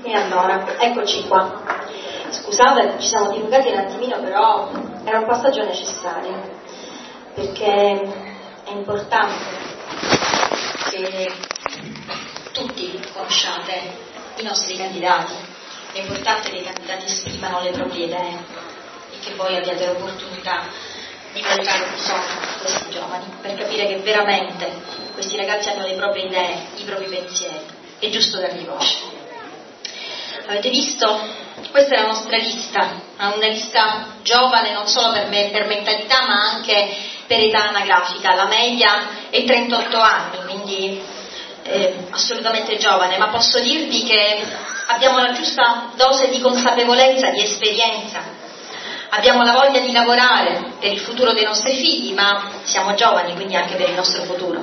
E allora, eccoci qua. Scusate, ci siamo dilungati un attimino, però era un passaggio necessario, perché è importante che tutti conosciate i nostri candidati, è importante che i candidati esprimano le proprie idee e che voi abbiate l'opportunità di valutare chi sono questi giovani, per capire che veramente questi ragazzi hanno le proprie idee, i propri pensieri. È giusto dargli voce. Avete visto? Questa è la nostra lista, una lista giovane non solo per mentalità ma anche per età anagrafica. La media è 38 anni, quindi assolutamente giovane, ma posso dirvi che abbiamo la giusta dose di consapevolezza, di esperienza, abbiamo la voglia di lavorare per il futuro dei nostri figli, ma siamo giovani, quindi anche per il nostro futuro.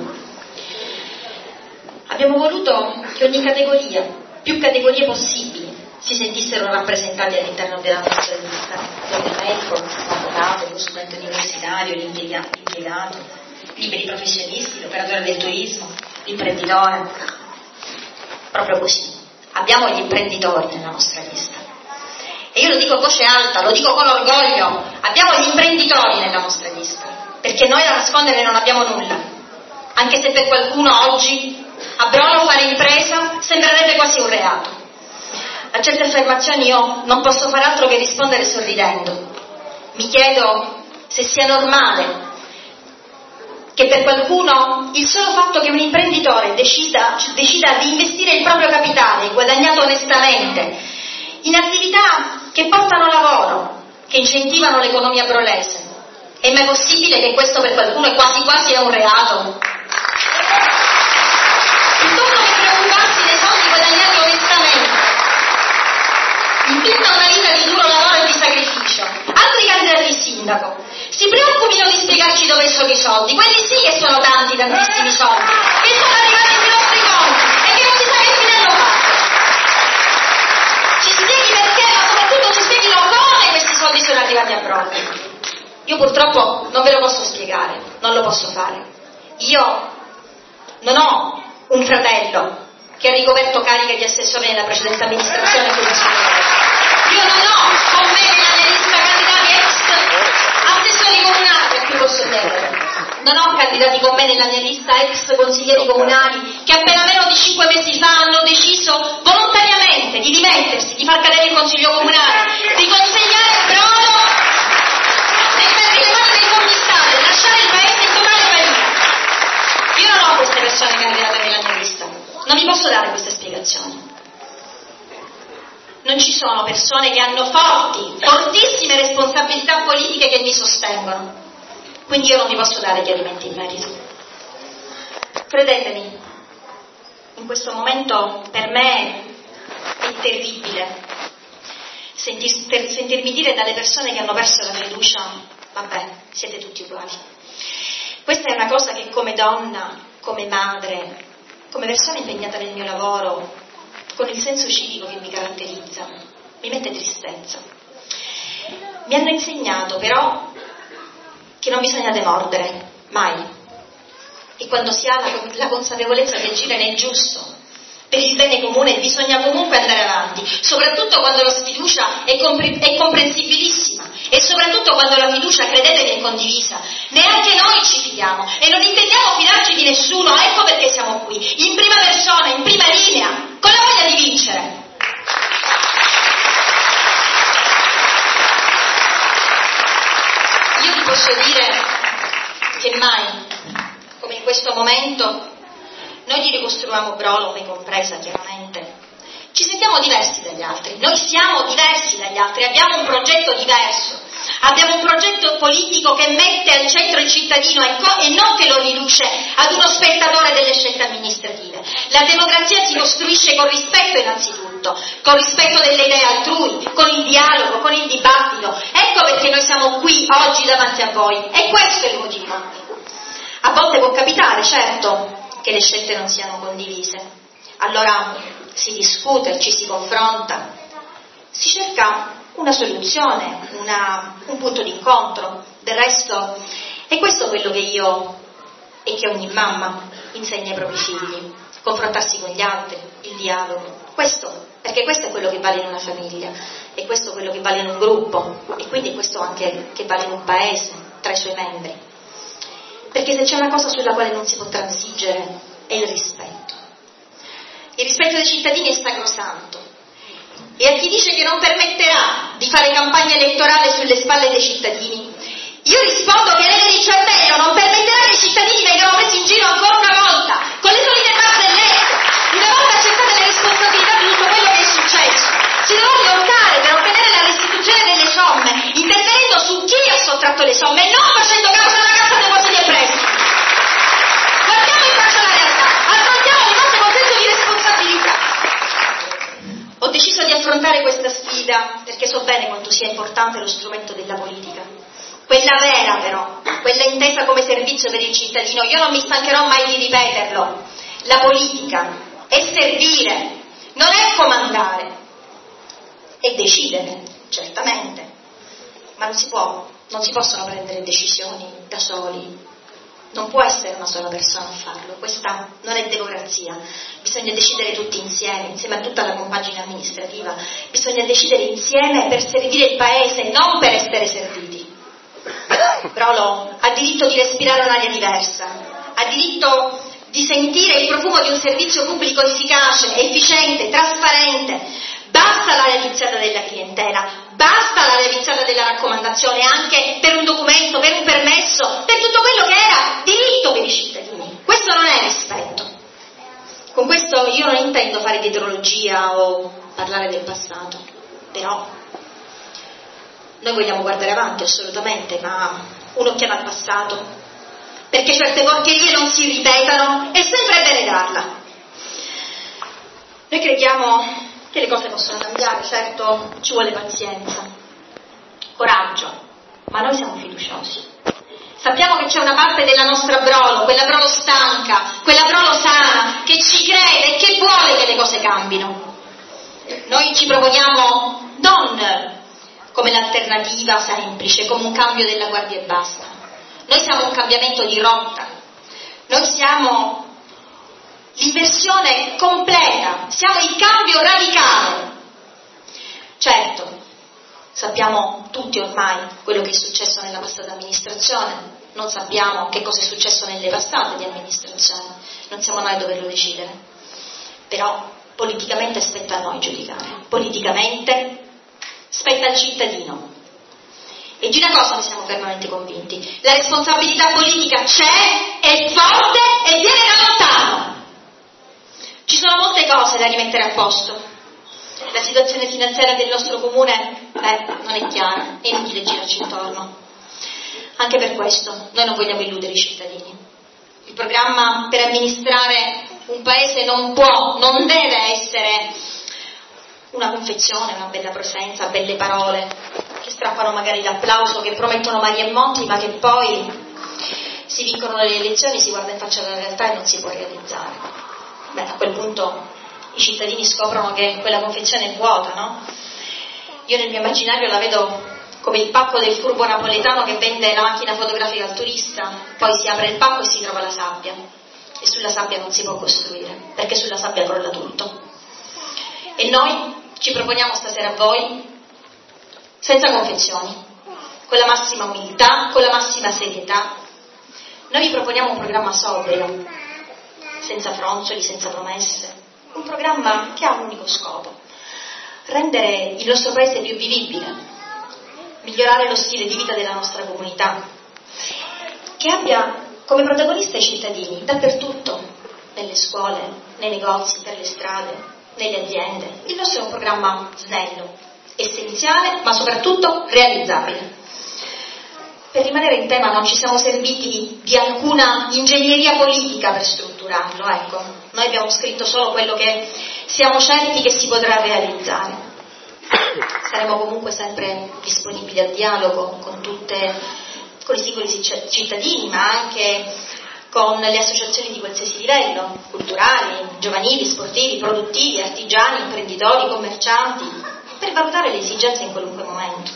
Abbiamo voluto che ogni categoria, più categorie possibili, si sentissero rappresentati all'interno della nostra lista: il medico, l'avvocato, lo studente universitario, l'impiegato, i liberi professionisti, l'operatore del turismo, l'imprenditore. Proprio così. Abbiamo gli imprenditori nella nostra lista. E io lo dico a voce alta, lo dico con orgoglio, abbiamo gli imprenditori nella nostra lista, perché noi da nascondere non abbiamo nulla, anche se per qualcuno oggi a Brolo fare impresa sembrerebbe quasi un reato. A certe affermazioni io non posso far altro che rispondere sorridendo. Mi chiedo se sia normale che per qualcuno il solo fatto che un imprenditore decida di investire il proprio capitale, guadagnato onestamente, in attività che portano lavoro, che incentivano l'economia brolese, è mai possibile che questo per qualcuno è quasi quasi un reato? Piuttosto che preoccuparsi dei soldi guadagnati onestamente, in tutta una vita di duro lavoro e di sacrificio, altri candidati sindaco si preoccupino di spiegarci dove sono i soldi, quelli sì che sono tantissimi soldi, che sono arrivati sui nostri conti e che non si sa che fine hanno fatto. Ci spieghi perché, ma soprattutto ci spieghino come questi soldi sono arrivati a Brolo. Io purtroppo non ve lo posso spiegare, non lo posso fare. Io non ho un fratello che ha ricoperto cariche di assessore nella precedente amministrazione consigliere. Io non ho con me nella mia lista candidati ex assessori comunali, a cui posso chiedere. Non ho candidati con me nella mia lista ex consiglieri comunali che appena meno di 5 mesi fa hanno deciso volontariamente di dimettersi, di far cadere il consiglio comunale, di consegnare Brolo nelle mani dei commissari e lasciare il paese in totale faillita. Io non ho queste persone candidate nella mia lista, non vi posso dare queste spiegazioni. Non ci sono persone che hanno fortissime responsabilità politiche che mi sostengono, quindi io non vi posso dare chiarimenti in merito. Credetemi, in questo momento per me è terribile sentirmi dire dalle persone che hanno perso la fiducia: vabbè, siete tutti uguali. Questa è una cosa che come donna, come madre, come persona impegnata nel mio lavoro, con il senso civico che mi caratterizza, mi mette tristezza. Mi hanno insegnato però che non bisogna demordere, mai. E quando si ha la consapevolezza di agire nel giusto, per il bene comune, bisogna comunque andare avanti, soprattutto quando la sfiducia è comprensibilissima e soprattutto quando la fiducia, credetemi, è condivisa. Neanche noi ci fidiamo e non intendiamo fidarci di nessuno, ecco perché siamo qui, in prima persona, in prima linea, con la voglia di vincere. Io vi posso dire che mai, come in questo momento, noi ti ricostruiamo Brolo, me compresa chiaramente, ci sentiamo diversi dagli altri, noi siamo diversi dagli altri, abbiamo un progetto diverso, abbiamo un progetto politico che mette al centro il cittadino e non che lo riduce ad uno spettatore delle scelte amministrative. La democrazia si costruisce con rispetto innanzitutto, con rispetto delle idee altrui, con il dialogo, con il dibattito. Ecco perché noi siamo qui oggi davanti a voi e questo è il motivo. A volte può capitare, certo, che le scelte non siano condivise, allora si discute, ci si confronta, si cerca una soluzione, un punto d'incontro. Del resto è questo quello che io e che ogni mamma insegna ai propri figli: confrontarsi con gli altri, il dialogo. perché questo è quello che vale in una famiglia, e questo è quello che vale in un gruppo, e quindi questo anche che vale in un paese, tra i suoi membri. Perché se c'è una cosa sulla quale non si può transigere è il rispetto. Il rispetto dei cittadini è sacrosanto, e a chi dice che non permetterà di fare campagna elettorale sulle spalle dei cittadini, io rispondo che Elena Di Cervello non permetterà che i cittadini vengano messi in giro ancora una volta, con le solite barzellette. Una volta accettate le responsabilità di tutto quello che è successo, si dovrà lottare per ottenere la restituzione delle somme, intervenendo su chi ha sottratto le somme e non facendo causa alla Cassa Depositi e Prestiti. Guardiamo in faccia la realtà, affrontiamo le cose con senso di responsabilità. Ho deciso di affrontare questa sfida perché so bene quanto sia importante lo strumento della politica. Quella vera però, quella intesa come servizio per il cittadino. Io non mi stancherò mai di ripeterlo. La politica è servire, non è comandare. È decidere, certamente, ma non si possono prendere decisioni da soli. Non può essere una sola persona a farlo, questa non è democrazia. Bisogna decidere tutti insieme a tutta la compagine amministrativa. Bisogna decidere insieme per servire il paese, non per essere serviti. Prolo ha diritto di respirare un'aria diversa, ha diritto di sentire il profumo di un servizio pubblico efficace, efficiente, trasparente. Basta la realizzata della clientela, basta la realizzata della raccomandazione anche per un documento, per un permesso, per tutto quello che era diritto per i cittadini. Questo non è rispetto. Con questo io non intendo fare dietrologia o parlare del passato, però noi vogliamo guardare avanti assolutamente, ma un'occhiata al passato, perché certe porcherie non si ripetano, è sempre bene darla. Noi crediamo che le cose possono cambiare, certo ci vuole pazienza, coraggio, ma noi siamo fiduciosi. Sappiamo che c'è una parte della nostra Brolo, quella Brolo stanca, quella Brolo sana, che ci crede e che vuole che le cose cambino. Noi ci proponiamo non come l'alternativa semplice, come un cambio della guardia e basta. Noi siamo un cambiamento di rotta, noi siamo l'inversione completa, siamo il cambio radicale. Certo, sappiamo tutti ormai quello che è successo nella passata amministrazione, non sappiamo che cosa è successo nelle passate di amministrazione, non siamo noi a doverlo decidere, però politicamente spetta a noi giudicare, politicamente spetta al cittadino. E di una cosa ne siamo fermamente convinti: la responsabilità politica c'è, è forte e viene da lontano. Ci sono molte cose da rimettere a posto. La situazione finanziaria del nostro comune non è chiara, è inutile girarci intorno. Anche per questo noi non vogliamo illudere i cittadini. Il programma per amministrare un paese non può, non deve essere una confezione, una bella presenza, belle parole che strappano magari l'applauso, che promettono mari e monti, ma che poi si vincono le elezioni, si guarda in faccia alla realtà e non si può realizzare. A quel punto i cittadini scoprono che quella confezione è vuota, no? Io nel mio immaginario la vedo come il pacco del furbo napoletano che vende la macchina fotografica al turista, poi si apre il pacco e si trova la sabbia, e sulla sabbia non si può costruire, perché sulla sabbia crolla tutto. E noi ci proponiamo stasera a voi, senza confezioni, con la massima umiltà, con la massima serietà, noi vi proponiamo un programma sobrio, senza fronzoli, senza promesse, un programma che ha un unico scopo: rendere il nostro paese più vivibile, migliorare lo stile di vita della nostra comunità, che abbia come protagonista i cittadini dappertutto, nelle scuole, nei negozi, per le strade, nelle aziende. Il nostro è un programma snello, essenziale, ma soprattutto realizzabile. Per rimanere in tema, non ci siamo serviti di alcuna ingegneria politica per strutturarlo, ecco. Noi abbiamo scritto solo quello che siamo certi che si potrà realizzare. Saremo comunque sempre disponibili al dialogo con i singoli cittadini, ma anche con le associazioni di qualsiasi livello, culturali, giovanili, sportivi, produttivi, artigiani, imprenditori, commercianti, per valutare le esigenze in qualunque momento.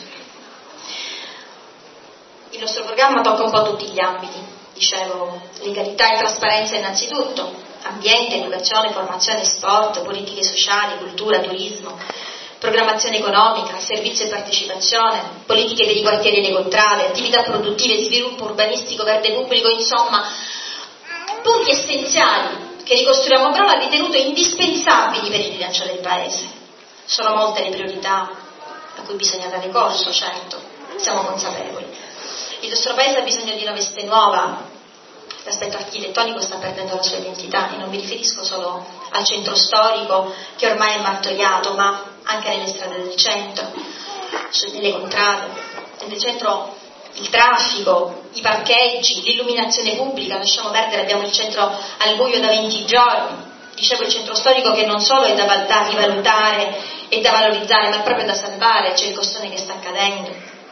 Il nostro programma tocca un po' tutti gli ambiti, dicevo, legalità e trasparenza innanzitutto, ambiente, educazione, formazione, sport, politiche sociali, cultura, turismo, programmazione economica, servizio e partecipazione, politiche per i quartieri e le contrade, attività produttive, sviluppo urbanistico, verde pubblico, insomma, punti essenziali che Ricostruiamo Brolo ha ritenuto indispensabili per il rilancio del Paese. Sono molte le priorità a cui bisogna dare corso, certo, siamo consapevoli. Il nostro Paese ha bisogno di una veste nuova, l'aspetto architettonico sta perdendo la sua identità e non mi riferisco solo al centro storico che ormai è martoriato, ma anche nelle strade del centro, nelle contrade. Nel centro il traffico, i parcheggi, l'illuminazione pubblica, lasciamo perdere, abbiamo il centro al buio da 20 giorni. Dicevo, il centro storico che non solo è da rivalutare e da valorizzare, ma è proprio da salvare, c'è il costone che sta cadendo.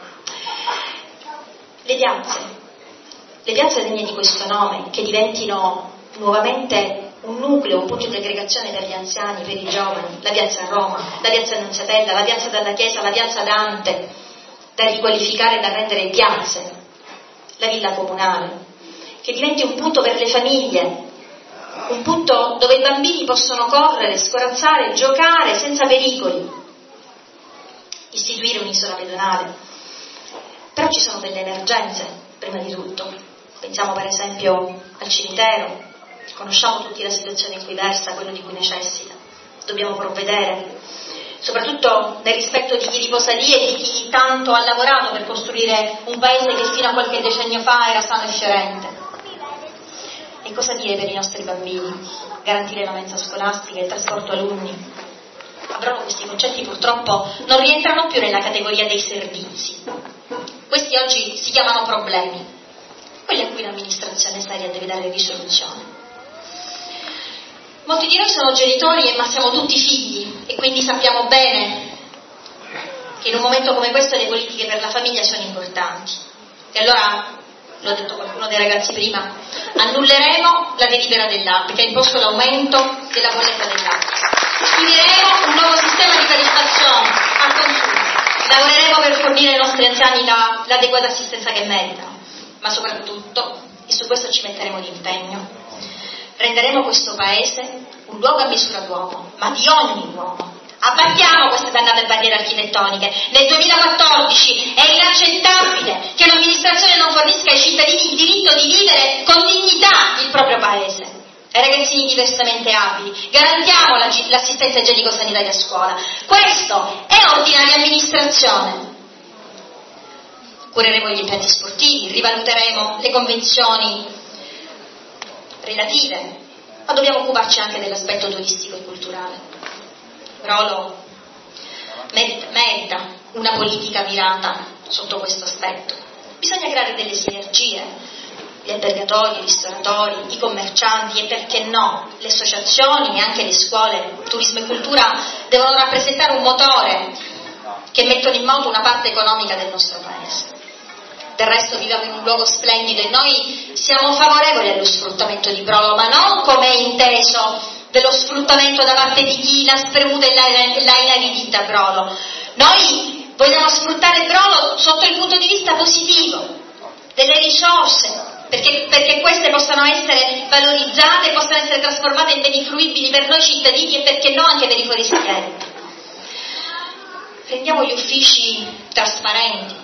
Le piazze degne di questo nome, che diventino nuovamente un nucleo, un punto di aggregazione per gli anziani, per i giovani, la piazza Roma, la piazza Annunziatella, la piazza della Chiesa, la piazza Dante, da riqualificare e da rendere piazze, la villa comunale, che diventi un punto per le famiglie, un punto dove i bambini possono correre, scorazzare, giocare senza pericoli, istituire un'isola pedonale. Però ci sono delle emergenze, prima di tutto. Pensiamo per esempio al cimitero, conosciamo tutti la situazione in cui versa, quello di cui necessita. Dobbiamo provvedere, soprattutto nel rispetto di chi riposa lì e di chi tanto ha lavorato per costruire un paese che fino a qualche decennio fa era sano e fiorente. E cosa dire per i nostri bambini? Garantire la mensa scolastica, il trasporto alunni. Però questi concetti purtroppo non rientrano più nella categoria dei servizi. Questi oggi si chiamano problemi, quelli a cui l'amministrazione seria deve dare risoluzione. Molti di noi sono genitori, ma siamo tutti figli e quindi sappiamo bene che in un momento come questo le politiche per la famiglia sono importanti. E allora, l'ho detto qualcuno dei ragazzi prima, annulleremo la delibera dell'ARPE che ha imposto l'aumento della bolletta dell'acqua. Istituiremo un nuovo sistema di tariffazione a consumo. Lavoreremo per fornire ai nostri anziani l'adeguata assistenza che meritano, ma soprattutto, e su questo ci metteremo d'impegno, renderemo questo Paese un luogo a misura d'uomo, ma di ogni uomo. Abbattiamo queste dannate barriere architettoniche. Nel 2014 è inaccettabile che un'amministrazione non fornisca ai cittadini il diritto di vivere con dignità il proprio Paese. Ai ragazzini diversamente abili garantiamo l'assistenza igienico-sanitaria a scuola. Questo è ordinaria amministrazione. Cureremo gli impianti sportivi, rivaluteremo le convenzioni relative, ma dobbiamo occuparci anche dell'aspetto turistico e culturale. Brolo merita una politica mirata sotto questo aspetto. Bisogna creare delle sinergie. Gli albergatori, i ristoratori, i commercianti e perché no, le associazioni e anche le scuole, turismo e cultura devono rappresentare un motore che mettono in moto una parte economica del nostro Paese. Del resto viviamo in un luogo splendido e noi siamo favorevoli allo sfruttamento di Brolo, ma non come è inteso dello sfruttamento da parte di chi l'ha spremuta e l'ha inaridita Brolo. Noi vogliamo sfruttare Brolo sotto il punto di vista positivo, delle risorse, perché queste possano essere valorizzate, possano essere trasformate in beni fruibili per noi cittadini e perché no anche per i forestieri. Rendiamo gli uffici trasparenti,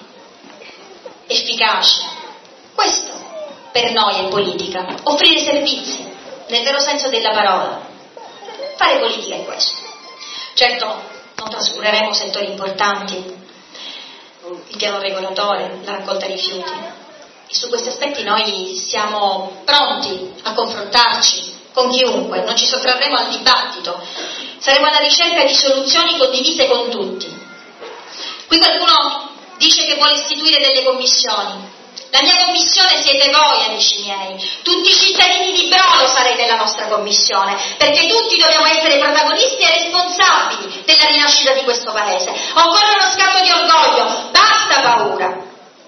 efficaci. Questo per noi è politica, offrire servizi nel vero senso della parola. Fare politica è questo. Certo, non trascureremo settori importanti, il piano regolatore, la raccolta rifiuti. E su questi aspetti noi siamo pronti a confrontarci con chiunque, non ci sottrarremo al dibattito, saremo alla ricerca di soluzioni condivise con tutti. Qui qualcuno dice che vuole istituire delle commissioni. La mia commissione siete voi, amici miei. Tutti i cittadini di Brolo sarete la nostra commissione, perché tutti dobbiamo essere protagonisti e responsabili della rinascita di questo Paese. Occorre uno scatto di orgoglio, basta paura.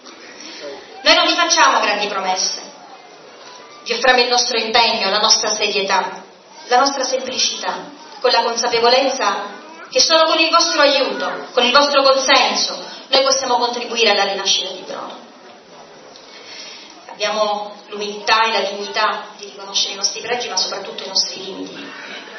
Noi non vi facciamo grandi promesse, vi offriamo il nostro impegno, la nostra serietà, la nostra semplicità, con la consapevolezza che solo con il vostro aiuto, con il vostro consenso, noi possiamo contribuire alla rinascita di Brolo. abbiamo l'umiltà e la dignità di riconoscere i nostri pregi, ma soprattutto i nostri limiti.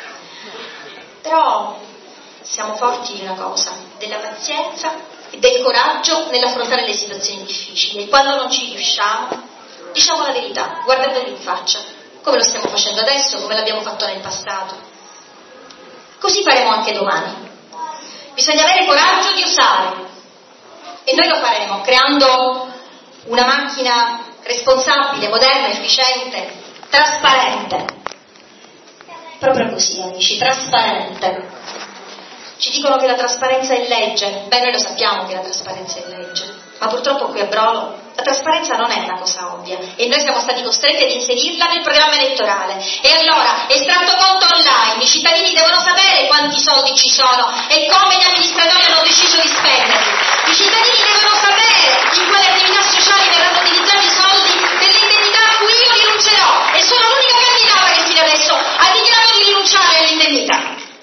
Però siamo forti di una cosa, della pazienza e del coraggio nell'affrontare le situazioni difficili, e quando non ci riusciamo, diciamo la verità, guardandoli in faccia, come lo stiamo facendo adesso, come l'abbiamo fatto nel passato. Così faremo anche domani. Bisogna avere coraggio di osare, e noi lo faremo creando una macchina responsabile, moderna, efficiente, trasparente. Proprio così, amici, trasparente. Ci dicono che la trasparenza è legge. Beh, noi lo sappiamo che la trasparenza è legge, ma purtroppo qui a Brolo la trasparenza non è una cosa ovvia, e noi siamo stati costretti ad inserirla nel programma elettorale. E allora, estratto conto online, i cittadini devono sapere quanti soldi ci sono e come gli amministratori hanno deciso di spenderli. I cittadini devono sapere in quale attività sociali verranno utilizzati i soldi delle indennità a cui io rinuncerò, e sono l'unica candidata che fino adesso ha dichiarato di rinunciare all'indennità.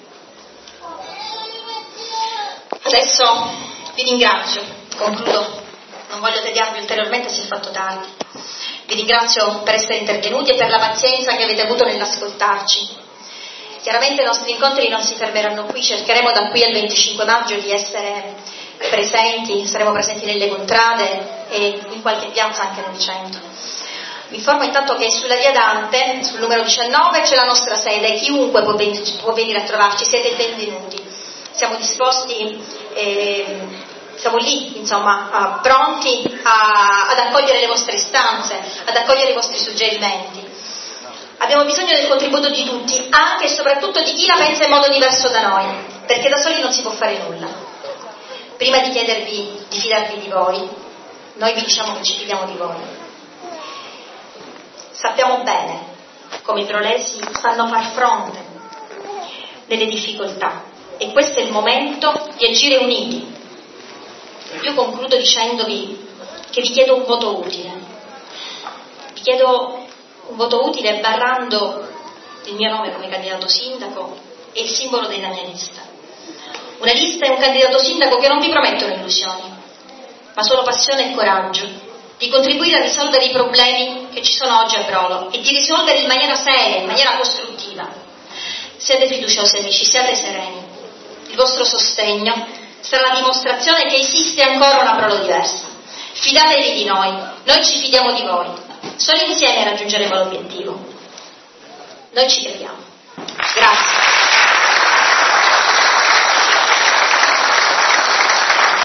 Adesso vi ringrazio, concludo, non voglio tediarvi ulteriormente, si è fatto tardi. Vi ringrazio per essere intervenuti e per la pazienza che avete avuto nell'ascoltarci. Chiaramente i nostri incontri non si fermeranno qui, cercheremo da qui al 25 maggio di essere presenti, saremo presenti nelle contrade e in qualche piazza anche nel centro. Vi informo intanto che sulla via Dante, sul numero 19, c'è la nostra sede, chiunque può venire a trovarci, siete benvenuti. Siamo disposti, siamo lì, insomma, pronti ad accogliere le vostre istanze, ad accogliere i vostri suggerimenti. Abbiamo bisogno del contributo di tutti, anche e soprattutto di chi la pensa in modo diverso da noi, perché da soli non si può fare nulla. Prima di chiedervi di fidarvi di voi, noi vi diciamo che ci fidiamo di voi. Sappiamo bene come i prolesi sanno far fronte nelle difficoltà, e questo è il momento di agire uniti. Io concludo dicendovi che vi chiedo un voto utile. Vi chiedo un voto utile barrando il mio nome come candidato sindaco e il simbolo della mia lista. Una lista e un candidato sindaco che non vi promettono illusioni, ma solo passione e coraggio di contribuire a risolvere i problemi che ci sono oggi a Brolo e di risolverli in maniera seria, in maniera costruttiva. Siate fiduciosi, amici, siate sereni. Il vostro sostegno sarà la dimostrazione che esiste ancora una Brolo diversa. Fidatevi di noi ci fidiamo di voi. Solo insieme raggiungeremo l'obiettivo. Noi ci crediamo. Grazie.